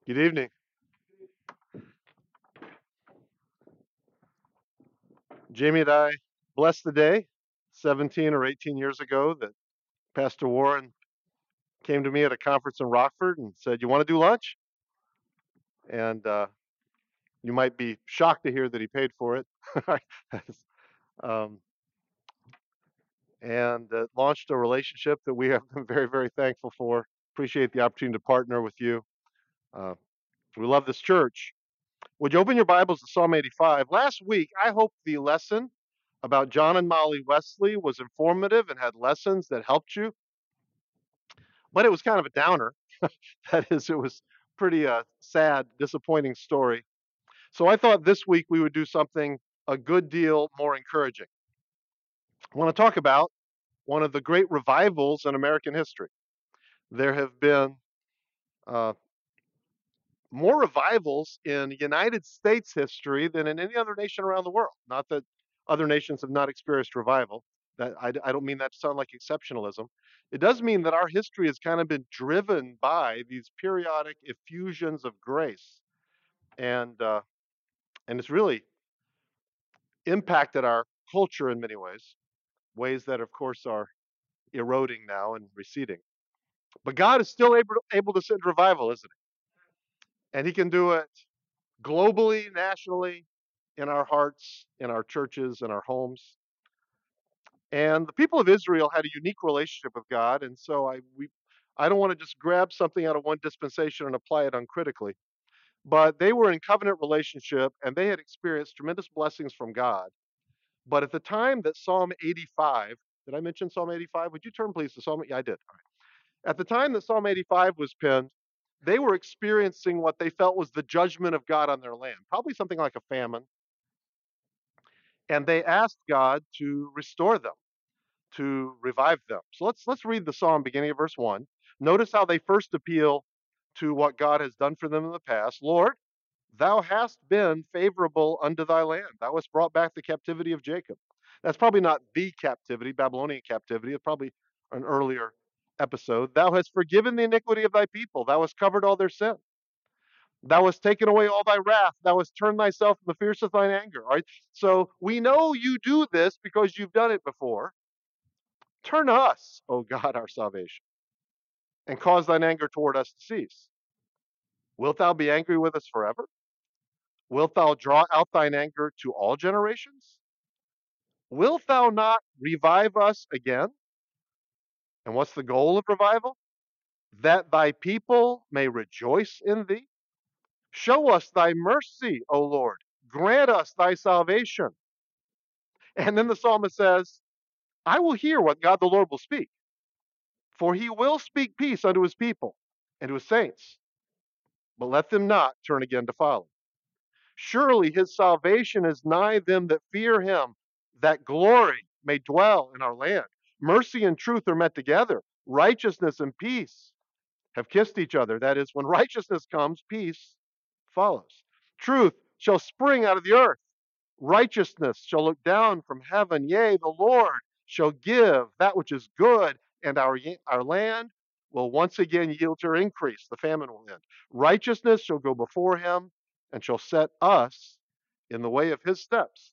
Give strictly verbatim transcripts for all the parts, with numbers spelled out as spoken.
Good evening. Jamie and I blessed the day seventeen or eighteen years ago that Pastor Warren came to me at a conference in Rockford and said, "You want to do lunch?" And uh, you might be shocked to hear that he paid for it. um, and uh, launched a relationship that we have been very, very thankful for. Appreciate the opportunity to partner with you. Uh, we love this church. Would you open your Bibles to Psalm eighty-five? Last week, I hope the lesson about John and Molly Wesley was informative and had lessons that helped you, but it was kind of a downer. That is, it was pretty uh, sad, disappointing story. So I thought this week we would do something a good deal more encouraging. I want to talk about one of the great revivals in American history. There have been uh, more revivals in United States history than in any other nation around the world. Not that other nations have not experienced revival. That I, I don't mean that to sound like exceptionalism. It does mean that our history has kind of been driven by these periodic effusions of grace, and uh, and it's really impacted our culture in many ways, ways that of course are eroding now and receding. But God is still able to, able to send revival, isn't he? And He can do it globally, nationally, in our hearts, in our churches, in our homes. And the people of Israel had a unique relationship with God, and so I we I don't want to just grab something out of one dispensation and apply it uncritically. But they were in covenant relationship and they had experienced tremendous blessings from God. But at the time that Psalm eighty-five, did I mention Psalm eighty-five? Would you turn please to Psalm? Yeah, I did. At the time that Psalm eighty-five was penned, they were experiencing what they felt was the judgment of God on their land, probably something like a famine. And they asked God to restore them, to revive them. So let's let's read the psalm beginning at verse one. Notice how they first appeal to what God has done for them in the past. Lord, thou hast been favorable unto thy land. Thou hast brought back the captivity of Jacob. That's probably not the captivity, Babylonian captivity. It's probably an earlier episode. Thou hast forgiven the iniquity of thy people. Thou hast covered all their sin. Thou hast taken away all thy wrath. Thou hast turned thyself from the fierce of thine anger. All right. So we know you do this because you've done it before. Turn us, O God, our salvation, and cause thine anger toward us to cease. Wilt thou be angry with us forever? Wilt thou draw out thine anger to all generations? Wilt thou not revive us again? And what's the goal of revival? That thy people may rejoice in thee. Show us thy mercy, O Lord. Grant us thy salvation. And then the psalmist says, I will hear what God the Lord will speak, for he will speak peace unto his people and to his saints, but let them not turn again to folly. Surely his salvation is nigh them that fear him, that glory may dwell in our land. Mercy and truth are met together. Righteousness and peace have kissed each other. That is, when righteousness comes, peace follows. Truth shall spring out of the earth. Righteousness shall look down from heaven. Yea, the Lord shall give that which is good, and our, our land will once again yield her increase. The famine will end. Righteousness shall go before him and shall set us in the way of his steps.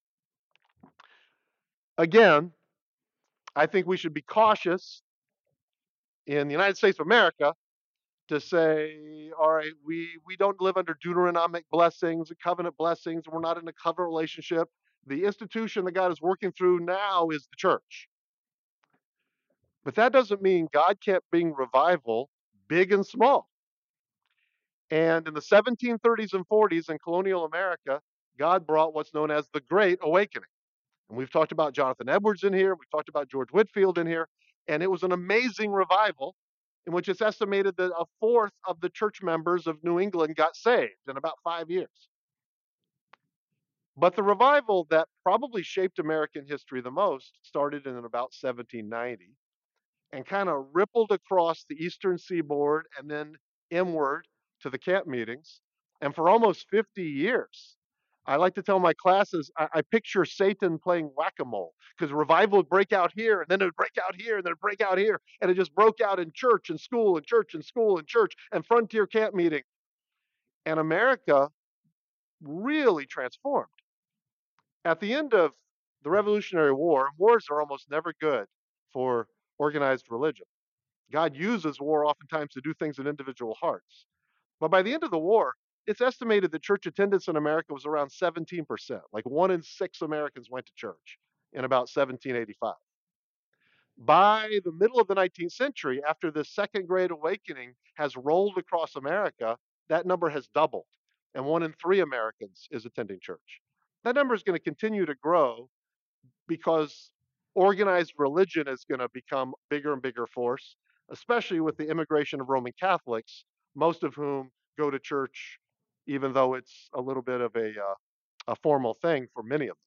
Again, I think we should be cautious in the United States of America to say, all right, we, we don't live under Deuteronomic blessings and covenant blessings. We're not in a covenant relationship. The institution that God is working through now is the church. But that doesn't mean God can't bring revival big and small. And in the seventeen thirties and forties in colonial America, God brought what's known as the Great Awakening. And we've talked about Jonathan Edwards in here. We've talked about George Whitefield in here. And it was an amazing revival in which it's estimated that a fourth of the church members of New England got saved in about five years. But the revival that probably shaped American history the most started in about seventeen ninety and kind of rippled across the eastern seaboard and then inward to the camp meetings. And for almost fifty years, I like to tell my classes, I, I picture Satan playing whack-a-mole because revival would break out here and then it would break out here and then it would break out here. And it just broke out in church and school and church and school and church and frontier camp meeting. And America really transformed. At the end of the Revolutionary War, wars are almost never good for organized religion. God uses war oftentimes to do things in individual hearts. But by the end of the war, it's estimated that church attendance in America was around seventeen percent. Like one in six Americans went to church in about seventeen eighty-five. By the middle of the nineteenth century, after the Second Great Awakening has rolled across America, that number has doubled, and one in three Americans is attending church. That number is going to continue to grow because organized religion is going to become bigger and bigger force, especially with the immigration of Roman Catholics, most of whom go to church, even though it's a little bit of a, uh, a formal thing for many of them.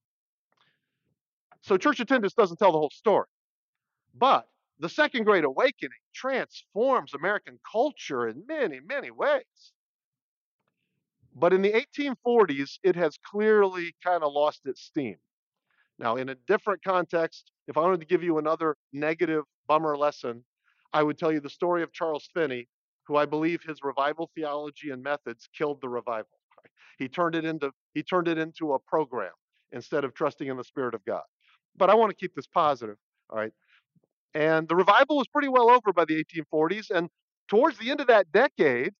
So church attendance doesn't tell the whole story. But the Second Great Awakening transforms American culture in many, many ways. But in the eighteen forties, it has clearly kind of lost its steam. Now, in a different context, if I wanted to give you another negative bummer lesson, I would tell you the story of Charles Finney, who I believe his revival theology and methods killed the revival. He turned it into he turned it into a program instead of trusting in the Spirit of God. But I want to keep this positive, all right? And the revival was pretty well over by the eighteen forties. And towards the end of that decade,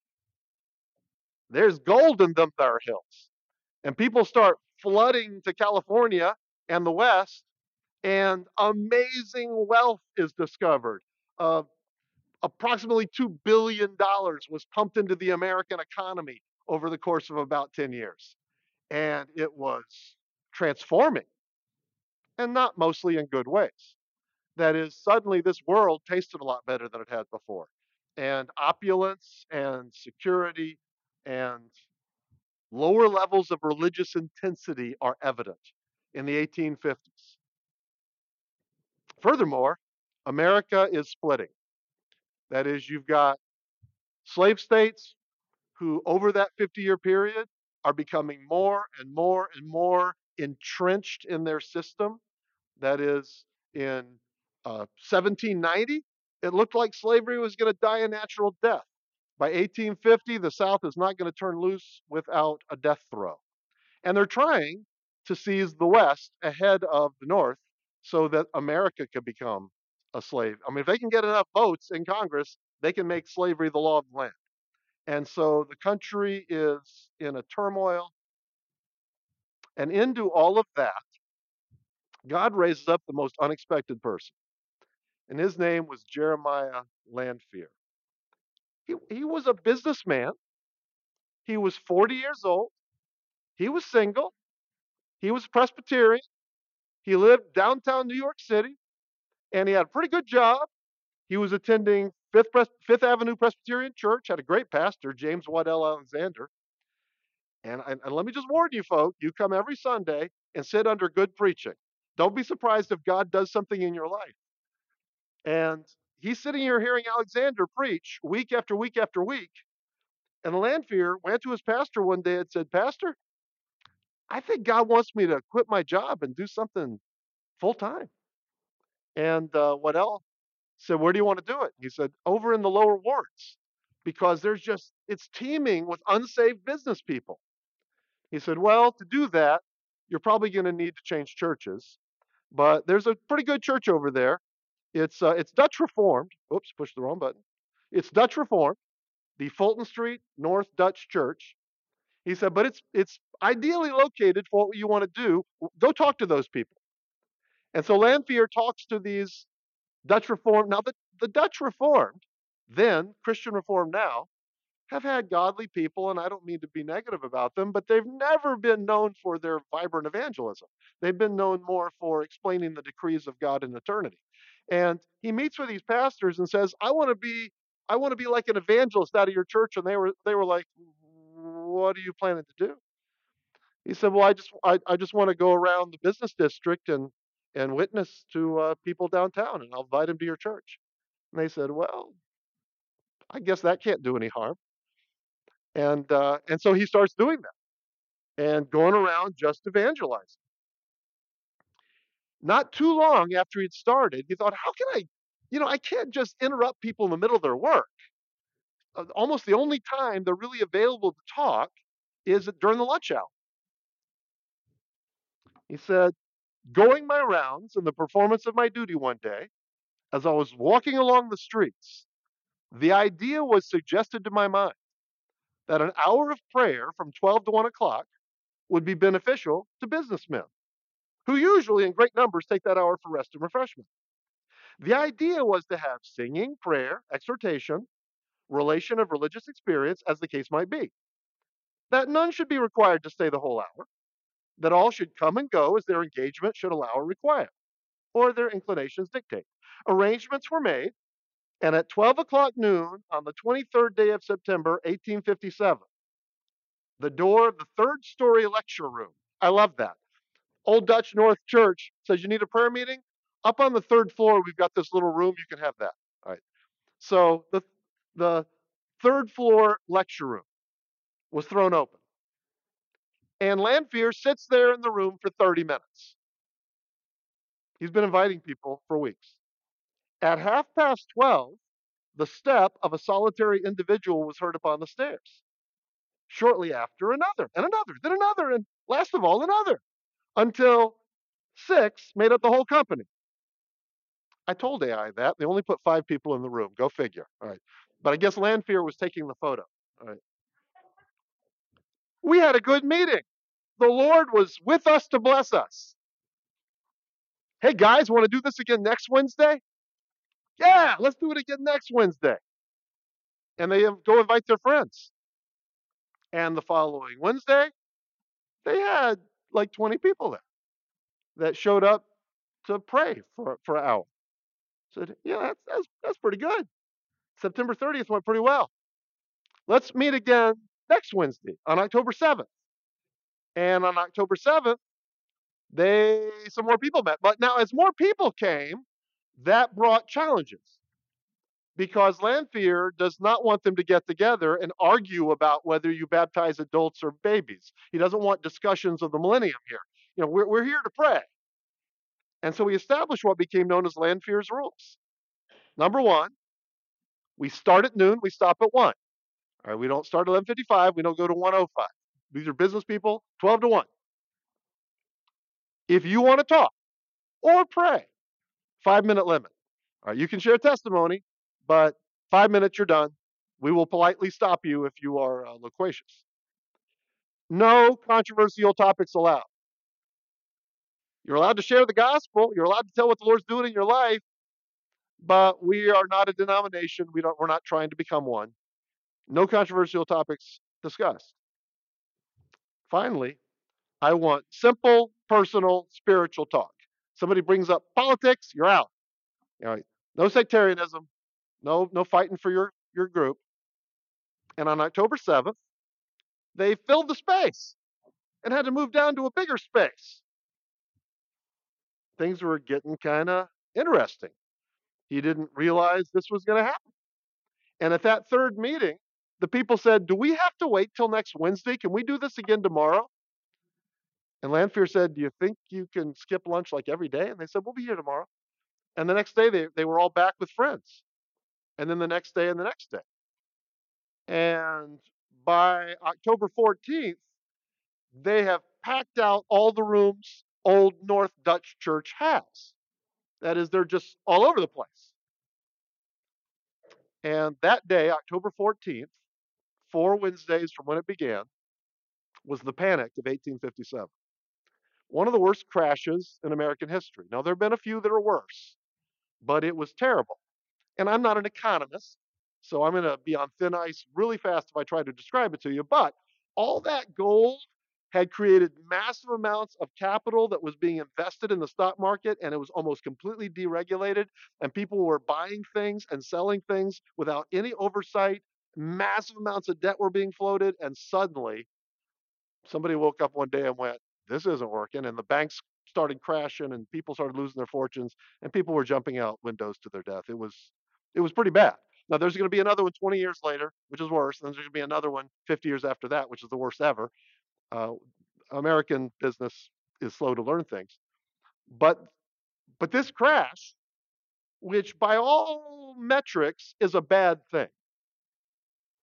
there's gold in them there hills. And people start flooding to California and the West, and amazing wealth is discovered. Uh, approximately two billion dollars was pumped into the American economy over the course of about ten years. And it was transforming, and not mostly in good ways. That is, suddenly this world tasted a lot better than it had before. And opulence and security and lower levels of religious intensity are evident in the eighteen fifties. Furthermore, America is splitting. That is, you've got slave states who, over that fifty year period, are becoming more and more and more entrenched in their system. That is, in uh, seventeen ninety, it looked like slavery was going to die a natural death. By eighteen fifty, the South is not going to turn loose without a death throw. And they're trying to seize the West ahead of the North so that America can become a slave. I mean, if they can get enough votes in Congress, they can make slavery the law of the land. And so the country is in a turmoil. And into all of that, God raises up the most unexpected person. And his name was Jeremiah Lanphier. He, he was a businessman. He was forty years old. He was single. He was Presbyterian. He lived downtown New York City, and he had a pretty good job. He was attending Fifth, Pres- Fifth Avenue Presbyterian Church, had a great pastor, James Waddell Alexander. And, and, and let me just warn you, folks, you come every Sunday and sit under good preaching. Don't be surprised if God does something in your life. And he's sitting here hearing Alexander preach week after week after week. And Lanphier went to his pastor one day and said, Pastor, I think God wants me to quit my job and do something full time. And uh, Waddell said, Where do you want to do it? He said, Over in the lower wards, because there's just, it's teeming with unsaved business people. He said, Well, to do that, you're probably going to need to change churches. But there's a pretty good church over there. It's uh, it's Dutch Reformed. Oops, pushed the wrong button. It's Dutch Reformed, the Fulton Street North Dutch Church. He said, but it's it's ideally located for what you want to do. Go talk to those people. And so Lanphier talks to these Dutch Reformed. Now, the, the Dutch Reformed, then Christian Reformed now, have had godly people, and I don't mean to be negative about them, but they've never been known for their vibrant evangelism. They've been known more for explaining the decrees of God in eternity. And he meets with these pastors and says, I want to be, I want to be like an evangelist out of your church. And they were they were like, What are you planning to do? He said, Well, I just I, I just want to go around the business district and and witness to uh, people downtown, and I'll invite them to your church. And they said, Well, I guess that can't do any harm. And uh, and so he starts doing that and going around just evangelizing. Not too long after he'd started, he thought, how can I, you know, I can't just interrupt people in the middle of their work. uh, almost the only time they're really available to talk is during the lunch hour. He said, going my rounds in the performance of my duty one day, as I was walking along the streets, the idea was suggested to my mind that an hour of prayer from twelve to one o'clock would be beneficial to businessmen, who usually in great numbers take that hour for rest and refreshment. The idea was to have singing, prayer, exhortation, relation of religious experience, as the case might be. That none should be required to stay the whole hour, that all should come and go as their engagement should allow or require, or their inclinations dictate. Arrangements were made, and at twelve o'clock noon on the twenty-third day of September, eighteen fifty-seven, the door of the third story lecture room. I love that. Old Dutch North Church says you need a prayer meeting. Up on the third floor, we've got this little room. You can have that. All right. So the the third floor lecture room was thrown open, and Lanphier sits there in the room for thirty minutes. He's been inviting people for weeks. At half past twelve, the step of a solitary individual was heard upon the stairs. Shortly after, another, and another, then another, and last of all, another, until six made up the whole company. I told A I that. They only put five people in the room. Go figure. All right. But I guess Lanphier was taking the photo. All right. We had a good meeting. The Lord was with us to bless us. Hey, guys, want to do this again next Wednesday? Yeah, let's do it again next Wednesday. And they go invite their friends. And the following Wednesday, they had like twenty people there that showed up to pray for, for an hour. Said, yeah, that's, that's, that's pretty good. September thirtieth went pretty well. Let's meet again next Wednesday on October seventh. And on October seventh, they some more people met. But now, as more people came, that brought challenges because Lanphier does not want them to get together and argue about whether you baptize adults or babies. He doesn't want discussions of the millennium here. You know, we're, we're here to pray. And so we established what became known as Lanphier's rules. Number one, we start at noon, we stop at one. All right, we don't start at eleven fifty-five, we don't go to one oh five. These are business people, twelve to one. If you want to talk or pray, five minute limit. All right, you can share testimony, but five minutes, you're done. We will politely stop you if you are uh, loquacious. No controversial topics allowed. You're allowed to share the gospel. You're allowed to tell what the Lord's doing in your life, but we are not a denomination. We don't. We're not trying to become one. No controversial topics discussed. Finally, I want simple, personal, spiritual talk. Somebody brings up politics, you're out. You know, no sectarianism, no no fighting for your your group. And on October seventh, they filled the space and had to move down to a bigger space. Things were getting kind of interesting. He didn't realize this was going to happen. And at that third meeting, the people said, "Do we have to wait till next Wednesday? Can we do this again tomorrow?" And Lanphier said, "Do you think you can skip lunch like every day?" And they said, "We'll be here tomorrow." And the next day, they, they were all back with friends. And then the next day and the next day. And by October fourteenth, they have packed out all the rooms Old North Dutch Church has. That is, they're just all over the place. And that day, October fourteenth, four Wednesdays from when it began, was the Panic of eighteen fifty-seven. One of the worst crashes in American history. Now, there have been a few that are worse, but it was terrible. And I'm not an economist, so I'm going to be on thin ice really fast if I try to describe it to you. But all that gold had created massive amounts of capital that was being invested in the stock market, and it was almost completely deregulated. And people were buying things and selling things without any oversight. Massive amounts of debt were being floated, and suddenly somebody woke up one day and went, "This isn't working." And the banks started crashing, and people started losing their fortunes, and people were jumping out windows to their death. It was it was pretty bad. Now there's going to be another one twenty years later, which is worse. And there's going to be another one fifty years after that, which is the worst ever. Uh, American business is slow to learn things, but but this crash, which by all metrics is a bad thing,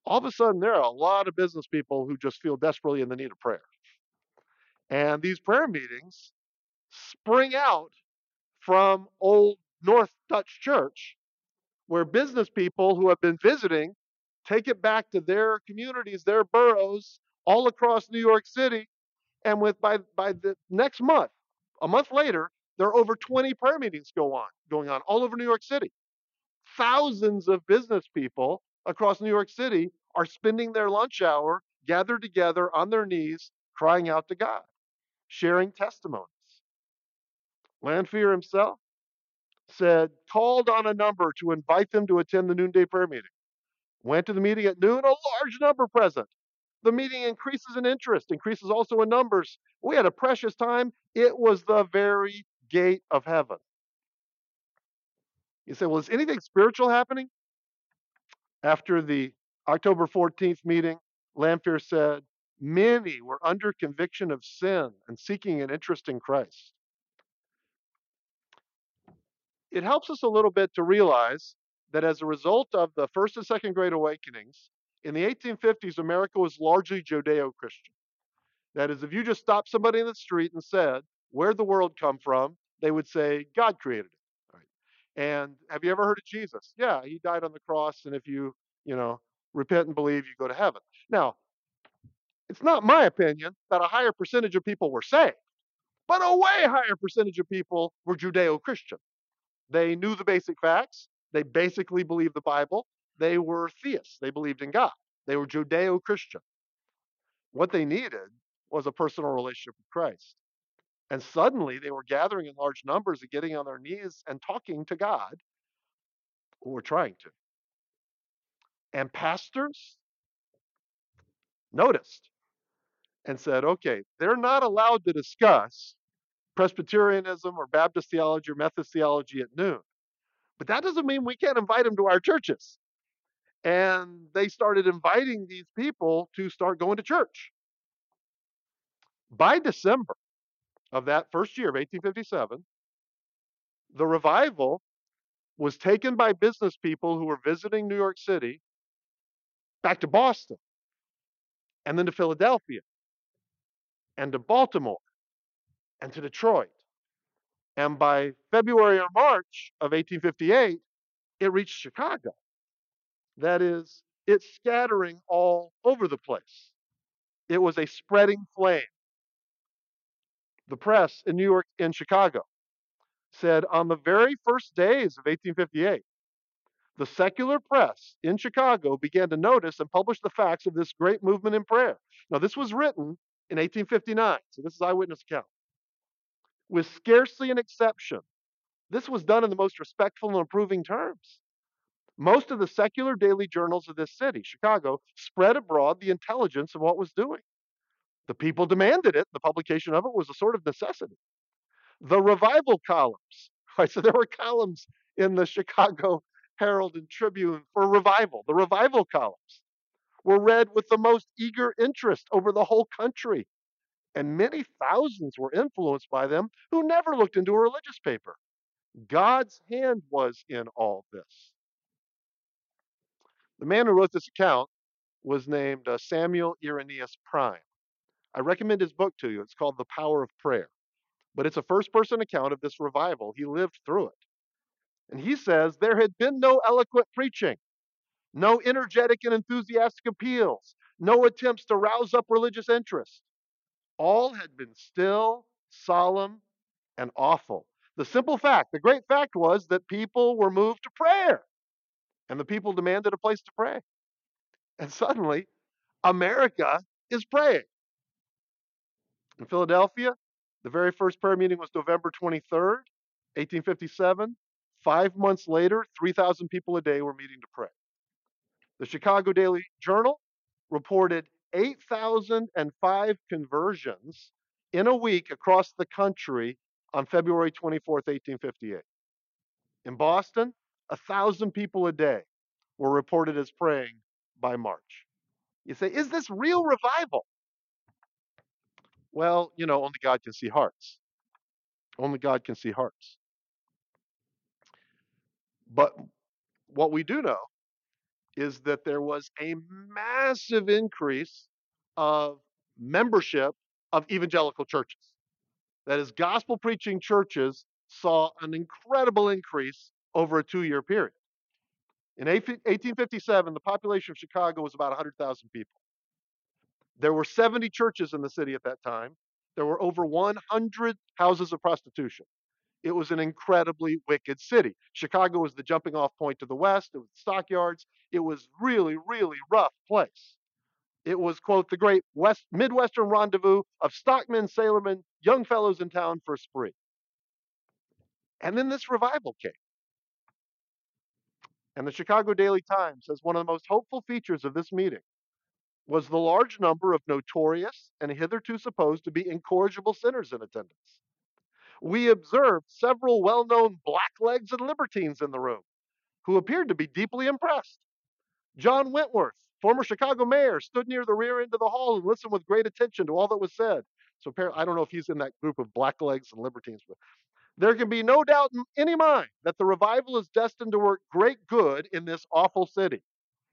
All of a sudden, there are a lot of business people who just feel desperately in the need of prayer. And these prayer meetings spring out from old North Dutch Church, where business people who have been visiting take it back to their communities, their boroughs, all across New York City. And with by by the next month, a month later, there are over twenty prayer meetings go on going on all over New York City. Thousands of business people across New York City are spending their lunch hour gathered together on their knees, crying out to God, sharing testimonies. Lanphier himself said, called on a number to invite them to attend the noonday prayer meeting. Went to the meeting at noon, a large number present. The meeting increases in interest, increases also in numbers. We had a precious time. It was the very gate of heaven. You say, well, is anything spiritual happening? After the October fourteenth meeting, Lanphier said, many were under conviction of sin and seeking an interest in Christ. It helps us a little bit to realize that as a result of the First and Second Great Awakenings, in the eighteen fifties, America was largely Judeo-Christian. That is, if you just stopped somebody in the street and said, where'd the world come from? They would say, God created it. All right. And have you ever heard of Jesus? Yeah, he died on the cross, and if you, you know, repent and believe, you go to heaven. Now, it's not my opinion that a higher percentage of people were saved, but a way higher percentage of people were Judeo-Christian. They knew the basic facts. They basically believed the Bible. They were theists. They believed in God. They were Judeo-Christian. What they needed was a personal relationship with Christ. And suddenly they were gathering in large numbers and getting on their knees and talking to God, who were trying to. And pastors noticed and said, okay, they're not allowed to discuss Presbyterianism or Baptist theology or Methodist theology at noon. But that doesn't mean we can't invite them to our churches. And they started inviting these people to start going to church. By December of that first year of eighteen fifty-seven, the revival was taken by business people who were visiting New York City back to Boston, and then to Philadelphia, and to Baltimore, and to Detroit. And by February or March of eighteen fifty-eight, it reached Chicago. That is, it's scattering all over the place. It was a spreading flame. The press in New York and Chicago said on the very first days of eighteen fifty-eight, the secular press in Chicago began to notice and publish the facts of this great movement in prayer. Now, this was written in eighteen fifty-nine, so this is eyewitness account. With scarcely an exception, this was done in the most respectful and approving terms. Most of the secular daily journals of this city, Chicago, spread abroad the intelligence of what was doing. The people demanded it. The publication of it was a sort of necessity. The revival columns, right? So there were columns in the Chicago Herald and Tribune for revival. The revival columns were read with the most eager interest over the whole country. And many thousands were influenced by them who never looked into a religious paper. God's hand was in all this. The man who wrote this account was named uh, Samuel Irenaeus Prime. I recommend his book to you. It's called The Power of Prayer. But it's a first person account of this revival. He lived through it. And he says there had been no eloquent preaching, no energetic and enthusiastic appeals, no attempts to rouse up religious interest. All had been still, solemn, and awful. The simple fact, the great fact was that people were moved to prayer, and the people demanded a place to pray. And suddenly, America is praying. In Philadelphia, the very first prayer meeting was November twenty-third, eighteen fifty-seven. Five months later, three thousand people a day were meeting to pray. The Chicago Daily Journal reported eight thousand five conversions in a week across the country on February twenty-fourth, eighteen fifty-eight. In Boston, a thousand people a day were reported as praying by March. You say, is this real revival? Well, you know, only God can see hearts. Only God can see hearts. But what we do know is that there was a massive increase of membership of evangelical churches. That is, gospel preaching churches saw an incredible increase over a two year period. In eighteen fifty-seven, the population of Chicago was about one hundred thousand people. There were seventy churches in the city at that time. There were over one hundred houses of prostitution. It was an incredibly wicked city. Chicago was the jumping off point to the west. It was stockyards. It was really, really rough place. It was, quote, the great West Midwestern rendezvous of stockmen, sailormen, young fellows in town for a spree. And then this revival came. And the Chicago Daily Times says one of the most hopeful features of this meeting was the large number of notorious and hitherto supposed to be incorrigible sinners in attendance. We observed several well known blacklegs and libertines in the room who appeared to be deeply impressed. John Wentworth, former Chicago mayor, stood near the rear end of the hall and listened with great attention to all that was said. So apparently, I don't know if he's in that group of blacklegs and libertines, but there can be no doubt in any mind that the revival is destined to work great good in this awful city.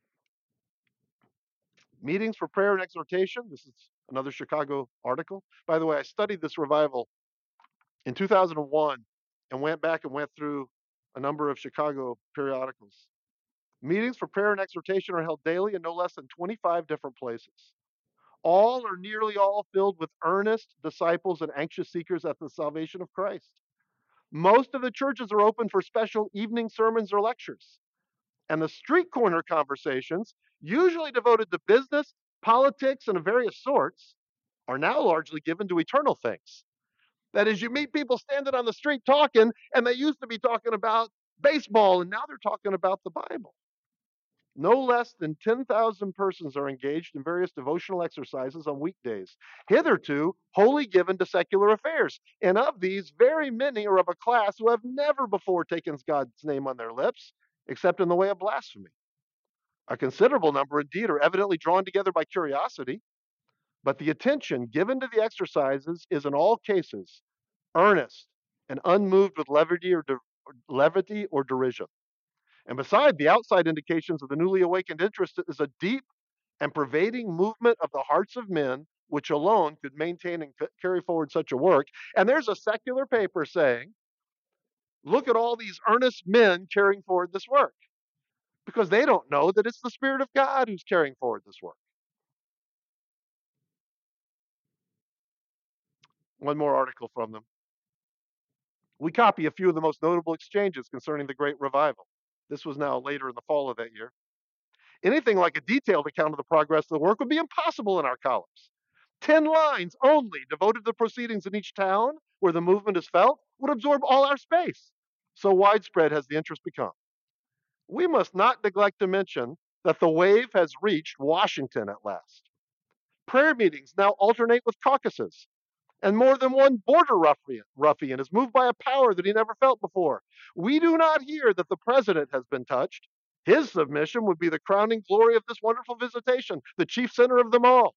Meetings for prayer and exhortation. This is another Chicago article. By the way, I studied this revival in two thousand one and went back and went through a number of Chicago periodicals. Meetings for prayer and exhortation are held daily in no less than twenty-five different places. All or nearly all filled with earnest disciples and anxious seekers after the salvation of Christ. Most of the churches are open for special evening sermons or lectures. And the street corner conversations, usually devoted to business, politics, and of various sorts, are now largely given to eternal things. That is, you meet people standing on the street talking, and they used to be talking about baseball, and now they're talking about the Bible. No less than ten thousand persons are engaged in various devotional exercises on weekdays, hitherto wholly given to secular affairs. And of these, very many are of a class who have never before taken God's name on their lips, except in the way of blasphemy. A considerable number, indeed, are evidently drawn together by curiosity, but the attention given to the exercises is in all cases earnest and unmoved with levity or, de- levity or derision. And beside the outside indications of the newly awakened interest is a deep and pervading movement of the hearts of men, which alone could maintain and c- carry forward such a work. And there's a secular paper saying, look at all these earnest men carrying forward this work, because they don't know that it's the Spirit of God who's carrying forward this work. One more article from them. We copy a few of the most notable exchanges concerning the Great Revival. This was now later in the fall of that year. Anything like a detailed account of the progress of the work would be impossible in our columns. Ten lines only devoted to the proceedings in each town where the movement is felt would absorb all our space. So widespread has the interest become. We must not neglect to mention that the wave has reached Washington at last. Prayer meetings now alternate with caucuses, and more than one border ruffian, ruffian is moved by a power that he never felt before. We do not hear that the president has been touched. His submission would be the crowning glory of this wonderful visitation, the chief center of them all.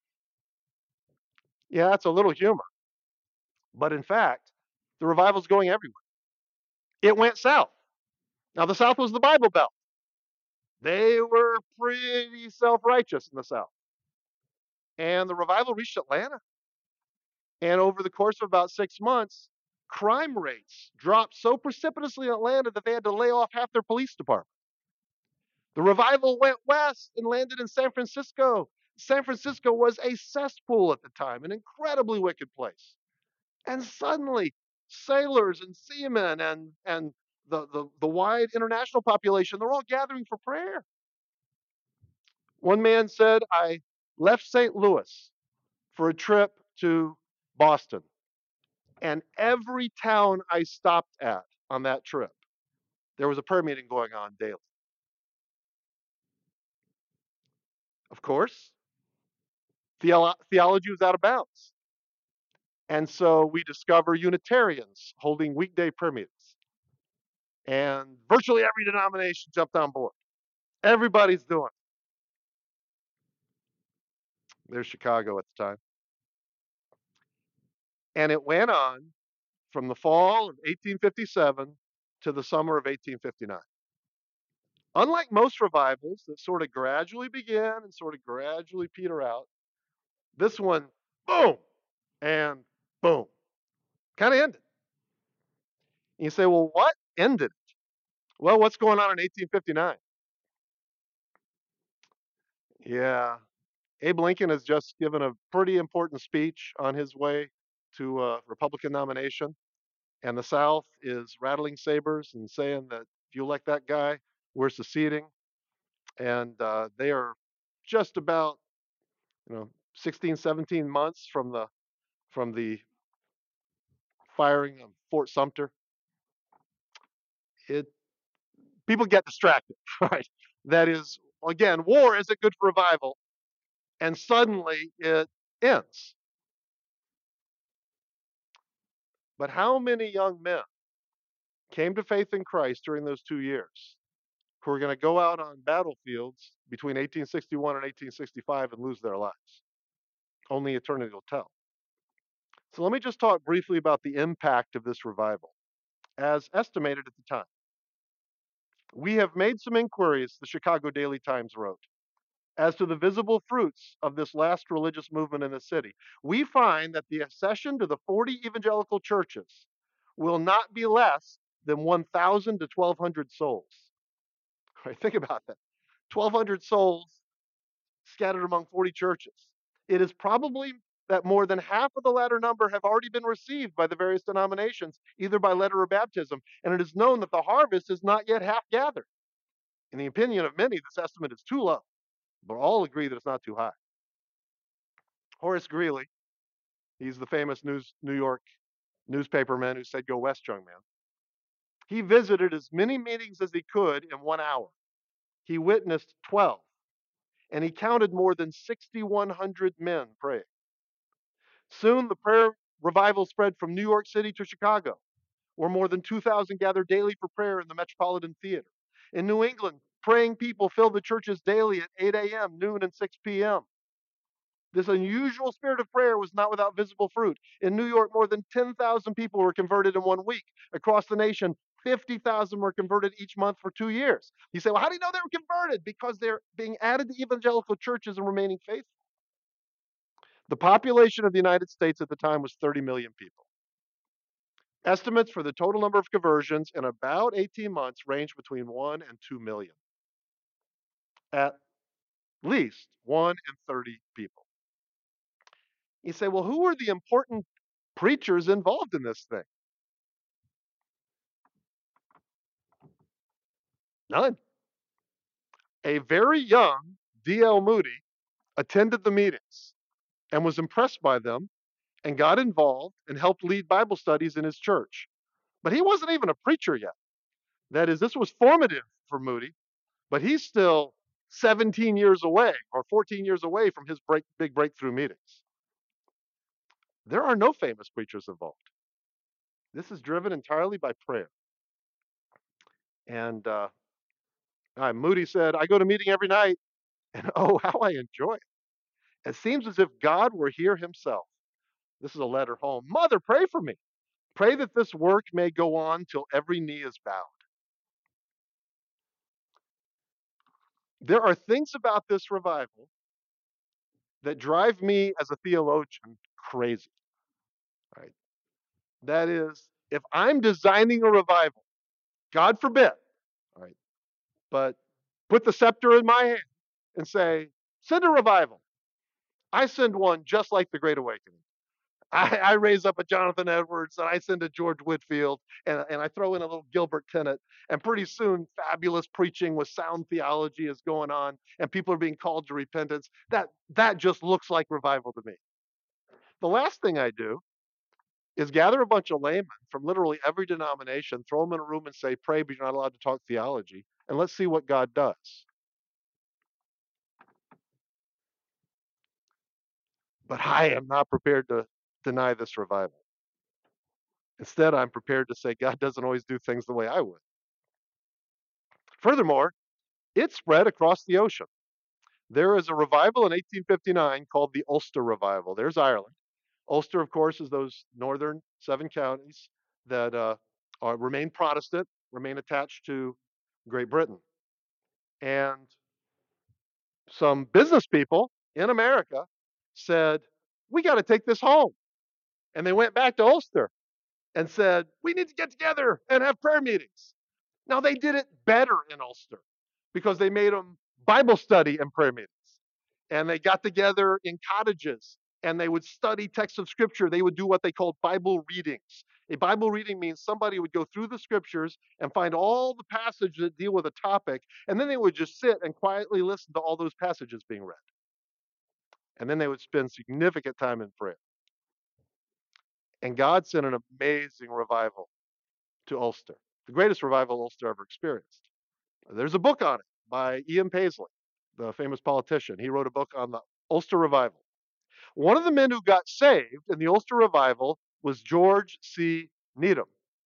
Yeah, that's a little humor. But in fact, the revival's going everywhere. It went south. Now, the South was the Bible Belt. They were pretty self righteous in the South. And the revival reached Atlanta. And over the course of about six months, crime rates dropped so precipitously in Atlanta that they had to lay off half their police department. The revival went west and landed in San Francisco. San Francisco was a cesspool at the time, an incredibly wicked place. And suddenly, sailors and seamen and, and the, the, the wide international population, they're all gathering for prayer. One man said, I left Saint Louis for a trip to Boston. And every town I stopped at on that trip, there was a prayer meeting going on daily. Of course, theolo- theology was out of bounds. And so we discover Unitarians holding weekday prayer meetings. And virtually every denomination jumped on board. Everybody's doing it. There's Chicago at the time. And it went on from the fall of eighteen fifty-seven to the summer of eighteen fifty-nine. Unlike most revivals that sort of gradually begin and sort of gradually peter out, this one, boom, and boom, kind of ended. And you say, well, what ended it? Well, what's going on in eighteen fifty-nine? Yeah, Abe Lincoln has just given a pretty important speech on his way to a Republican nomination, and the South is rattling sabers and saying that if you elect that guy, we're seceding, and uh, they are just about, you know, sixteen, seventeen months from the from the firing of Fort Sumter. It People get distracted, right? That is, again, war isn't good for revival, and suddenly it ends. But how many young men came to faith in Christ during those two years who are going to go out on battlefields between eighteen sixty-one and eighteen sixty-five and lose their lives? Only eternity will tell. So let me just talk briefly about the impact of this revival, as estimated at the time. We have made some inquiries, the Chicago Daily Times wrote, as to the visible fruits of this last religious movement in the city. We find that the accession to the forty evangelical churches will not be less than one thousand to twelve hundred souls. Right, think about that. twelve hundred souls scattered among forty churches. It is probably that more than half of the latter number have already been received by the various denominations, either by letter or baptism, and it is known that the harvest is not yet half gathered. In the opinion of many, this estimate is too low, but all agree that it's not too high. Horace Greeley, he's the famous news, New York newspaperman who said, "Go West, young man." He visited as many meetings as he could in one hour. He witnessed twelve, and he counted more than six thousand one hundred men praying. Soon the prayer revival spread from New York City to Chicago, where more than two thousand gathered daily for prayer in the Metropolitan Theater. In New England, praying people filled the churches daily at eight a m, noon, and six p m This unusual spirit of prayer was not without visible fruit. In New York, more than ten thousand people were converted in one week. Across the nation, fifty thousand were converted each month for two years. You say, well, how do you know they were converted? Because they're being added to evangelical churches and remaining faithful. The population of the United States at the time was thirty million people. Estimates for the total number of conversions in about eighteen months range between one and two million. At least one in thirty people. You say, well, who were the important preachers involved in this thing? None. A very young D L Moody attended the meetings and was impressed by them and got involved and helped lead Bible studies in his church. But he wasn't even a preacher yet. That is, this was formative for Moody, but he's still seventeen years away or fourteen years away from his break, big breakthrough meetings. There are no famous preachers involved. This is driven entirely by prayer. And uh, uh, Moody said, I go to meeting every night, and oh, how I enjoy it. It seems as if God were here himself. This is a letter home. Mother, pray for me. Pray that this work may go on till every knee is bowed. There are things about this revival that drive me as a theologian crazy. Right? That is, if I'm designing a revival, God forbid, right? But put the scepter in my hand and say, send a revival. I send one just like the Great Awakening. I, I raise up a Jonathan Edwards and I send a George Whitfield and, and I throw in a little Gilbert Tennant. And pretty soon, fabulous preaching with sound theology is going on and people are being called to repentance. That, that just looks like revival to me. The last thing I do is gather a bunch of laymen from literally every denomination, throw them in a room and say, pray, but you're not allowed to talk theology, and let's see what God does. But I am not prepared to deny this revival. Instead, I'm prepared to say God doesn't always do things the way I would. Furthermore, it spread across the ocean. There is a revival in eighteen fifty-nine called the Ulster Revival. There's Ireland. Ulster, of course, is those northern seven counties that uh, are, remain Protestant, remain attached to Great Britain. And some business people in America said, we got to take this home. And they went back to Ulster and said, we need to get together and have prayer meetings. Now, they did it better in Ulster because they made them Bible study and prayer meetings. And they got together in cottages and they would study texts of scripture. They would do what they called Bible readings. A Bible reading means somebody would go through the scriptures and find all the passages that deal with a topic, and then they would just sit and quietly listen to all those passages being read. And then they would spend significant time in prayer. And God sent an amazing revival to Ulster, the greatest revival Ulster ever experienced. There's a book on it by Ian Paisley, the famous politician. He wrote a book on the Ulster revival. One of the men who got saved in the Ulster revival was George C. Needham.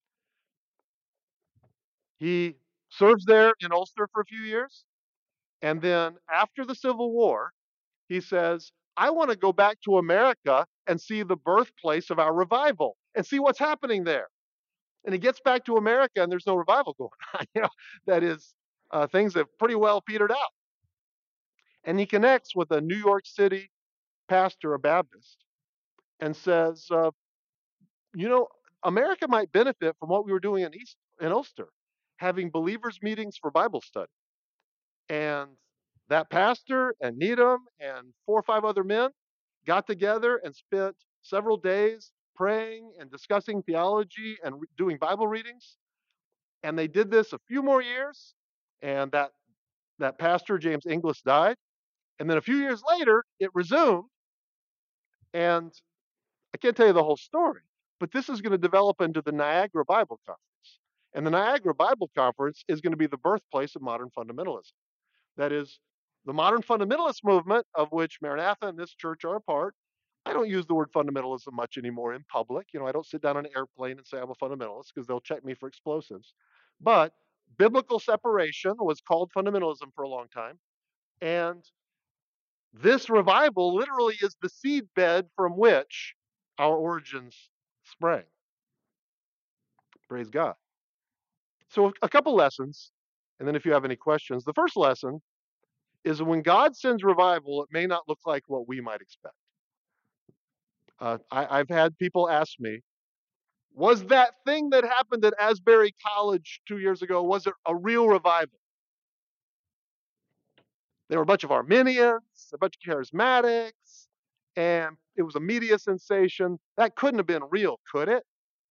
He serves there in Ulster for a few years, and then after the Civil War, he says, I want to go back to America and see the birthplace of our revival and see what's happening there. And he gets back to America and there's no revival going on. You know, that is, uh, things have pretty well petered out. And he connects with a New York City pastor, a Baptist, and says, uh, you know, America might benefit from what we were doing in East in Ulster, having believers meetings for Bible study. And that pastor and Needham and four or five other men got together and spent several days praying and discussing theology and re- doing Bible readings. And they did this a few more years, and that that pastor James Inglis died. And then a few years later, it resumed. And I can't tell you the whole story, but this is going to develop into the Niagara Bible Conference. And the Niagara Bible Conference is going to be the birthplace of modern fundamentalism. That is, the modern fundamentalist movement, of which Maranatha and this church are a part. I don't use the word fundamentalism much anymore in public. You know, I don't sit down on an airplane and say I'm a fundamentalist because they'll check me for explosives. But biblical separation was called fundamentalism for a long time. And this revival literally is the seedbed from which our origins sprang. Praise God. So, a couple lessons, and then if you have any questions. The first lesson is when God sends revival, it may not look like what we might expect. Uh, I, I've had people ask me, was that thing that happened at Asbury College two years ago, was it a real revival? There were a bunch of Arminians, a bunch of charismatics, and it was a media sensation. That couldn't have been real, could it?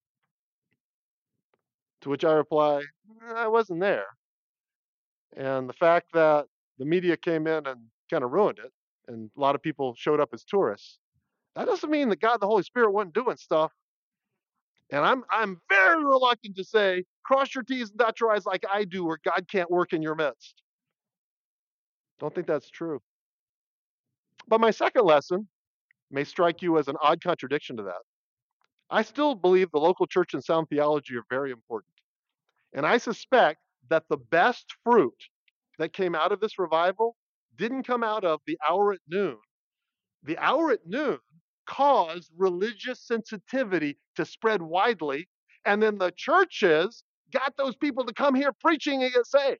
To which I reply, I wasn't there. And the fact that the media came in and kind of ruined it, and a lot of people showed up as tourists, that doesn't mean that God and the Holy Spirit wasn't doing stuff. And I'm I'm very reluctant to say, cross your T's and dot your I's like I do, where God can't work in your midst. Don't think that's true. But my second lesson may strike you as an odd contradiction to that. I still believe the local church and sound theology are very important. And I suspect that the best fruit that came out of this revival didn't come out of the hour at noon. The hour at noon caused religious sensitivity to spread widely, and then the churches got those people to come here preaching and get saved.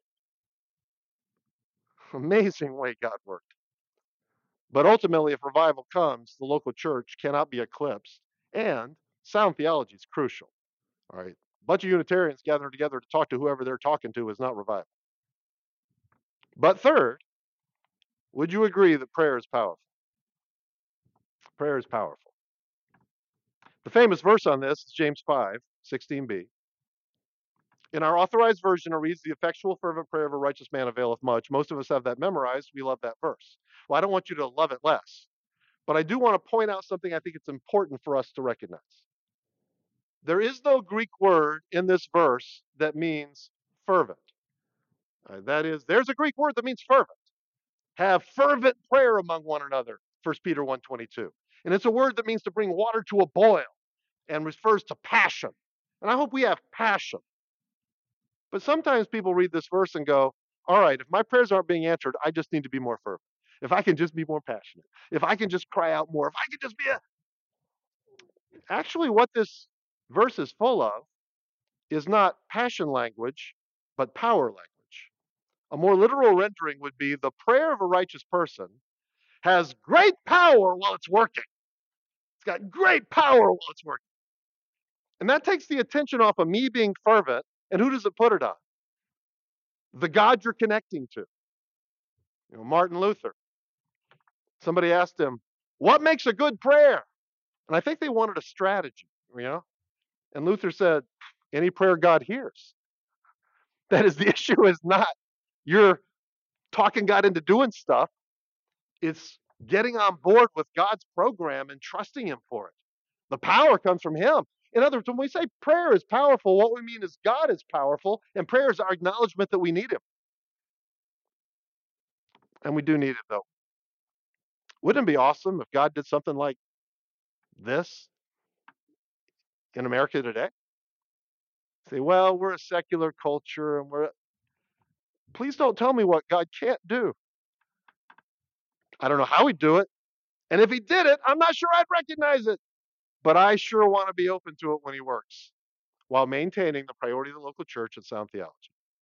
Amazing way God worked. But ultimately, if revival comes, the local church cannot be eclipsed, and sound theology is crucial. All right, a bunch of Unitarians gathering together to talk to whoever they're talking to is not revival. But third, would you agree that prayer is powerful? Prayer is powerful. The famous verse on this is James five, sixteen b. In our authorized version, it reads, the effectual fervent prayer of a righteous man availeth much. Most of us have that memorized. We love that verse. Well, I don't want you to love it less, but I do want to point out something I think it's important for us to recognize. There is no Greek word in this verse that means fervent. Uh, that is, there's a Greek word that means fervent. Have fervent prayer among one another, First Peter one twenty-two. And it's a word that means to bring water to a boil and refers to passion. And I hope we have passion. But sometimes people read this verse and go, all right, if my prayers aren't being answered, I just need to be more fervent. If I can just be more passionate, if I can just cry out more, if I can just be a. Actually, what this verse is full of is not passion language, but power language. A more literal rendering would be the prayer of a righteous person has great power while it's working. It's got great power while it's working. And that takes the attention off of me being fervent. And who does it put it on? The God you're connecting to. You know, Martin Luther. Somebody asked him, what makes a good prayer? And I think they wanted a strategy, you know? And Luther said, any prayer God hears. That is, the issue is not you're talking God into doing stuff. It's getting on board with God's program and trusting Him for it. The power comes from Him. In other words, when we say prayer is powerful, what we mean is God is powerful, and prayer is our acknowledgement that we need Him. And we do need it, though. Wouldn't it be awesome if God did something like this in America today? Say, well, we're a secular culture, and we're. Please don't tell me what God can't do. I don't know how He'd do it. And if He did it, I'm not sure I'd recognize it. But I sure want to be open to it when He works, while maintaining the priority of the local church and sound theology.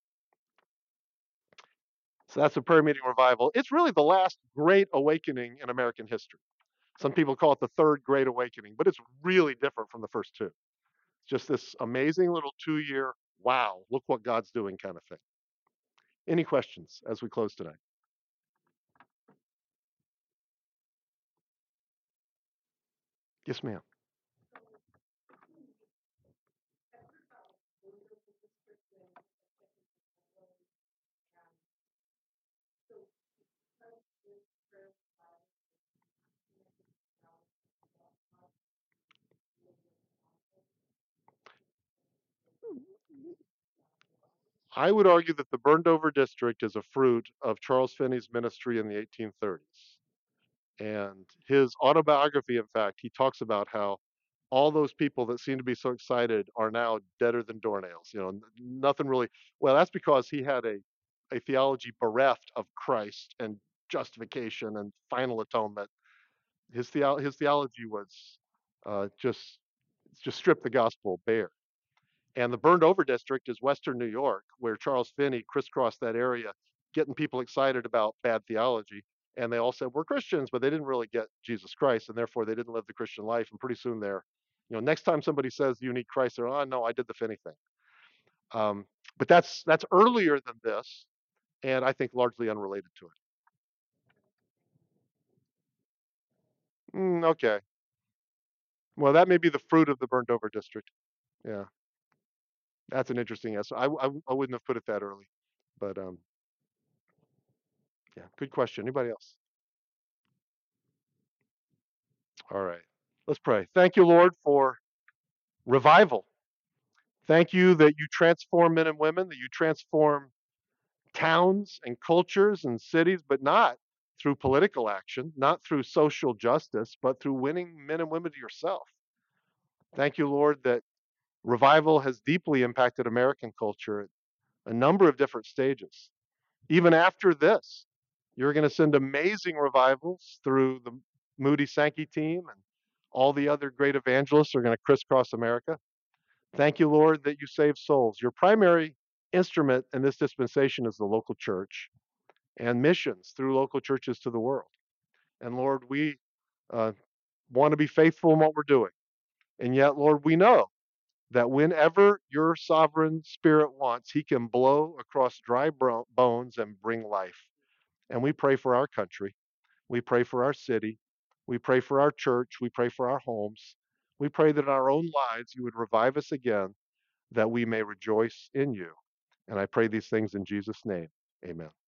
So that's a prayer meeting revival. It's really the last great awakening in American history. Some people call it the third great awakening, but it's really different from the first two. It's just this amazing little two-year, wow, look what God's doing kind of thing. Any questions as we close tonight? Yes, ma'am. I would argue that the Burned Over District is a fruit of Charles Finney's ministry in the eighteen thirties. And his autobiography, in fact, he talks about how all those people that seem to be so excited are now deader than doornails. You know, n- nothing really. Well, that's because he had a, a theology bereft of Christ and justification and final atonement. His, theo- his theology was uh, just just stripped the gospel bare. And the burned over district is Western New York, where Charles Finney crisscrossed that area, getting people excited about bad theology. And they all said, we're Christians, but they didn't really get Jesus Christ, and therefore they didn't live the Christian life. And pretty soon they're, you know, next time somebody says you need Christ, they're, oh, no, I did the Finney thing. Um, but that's that's earlier than this, and I think largely unrelated to it. Mm, okay. Well, that may be the fruit of the burned over district. Yeah, that's an interesting answer. I, I, I wouldn't have put it that early, but um, yeah, good question. Anybody else? All right. Let's pray. Thank you, Lord, for revival. Thank you that you transform men and women, that you transform towns and cultures and cities, but not through political action, not through social justice, but through winning men and women to yourself. Thank you, Lord, that revival has deeply impacted American culture at a number of different stages. Even after this, you're going to send amazing revivals through the Moody Sankey team, and all the other great evangelists are going to crisscross America. Thank you, Lord, that you save souls. Your primary instrument in this dispensation is the local church and missions through local churches to the world. And Lord, we uh, want to be faithful in what we're doing. And yet, Lord, we know that whenever your sovereign spirit wants, he can blow across dry bro- bones and bring life. And we pray for our country. We pray for our city. We pray for our church. We pray for our homes. We pray that in our own lives you would revive us again, that we may rejoice in you. And I pray these things in Jesus' name. Amen.